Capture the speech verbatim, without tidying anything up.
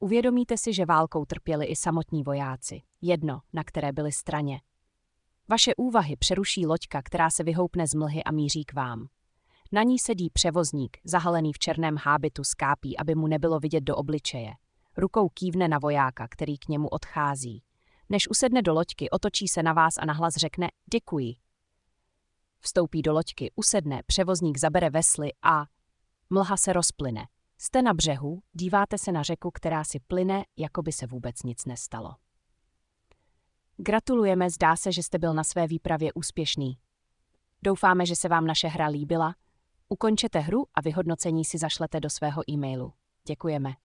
Uvědomíte si, že válkou trpěli i samotní vojáci, jedno, na které byli straně. Vaše úvahy přeruší loďka, která se vyhoupne z mlhy a míří k vám. Na ní sedí převozník, zahalený v černém hábitu s kápí, aby mu nebylo vidět do obličeje. Rukou kývne na vojáka, který k němu odchází. Než usedne do loďky, otočí se na vás a nahlas řekne děkuji. Vstoupí do loďky, usedne, převozník zabere vesly a mlha se rozplyne. Jste na břehu, díváte se na řeku, která si plyne, jako by se vůbec nic nestalo. Gratulujeme, zdá se, že jste byl na své výpravě úspěšný. Doufáme, že se vám naše hra líbila. Ukončete hru a vyhodnocení si zašlete do svého e-mailu. Děkujeme.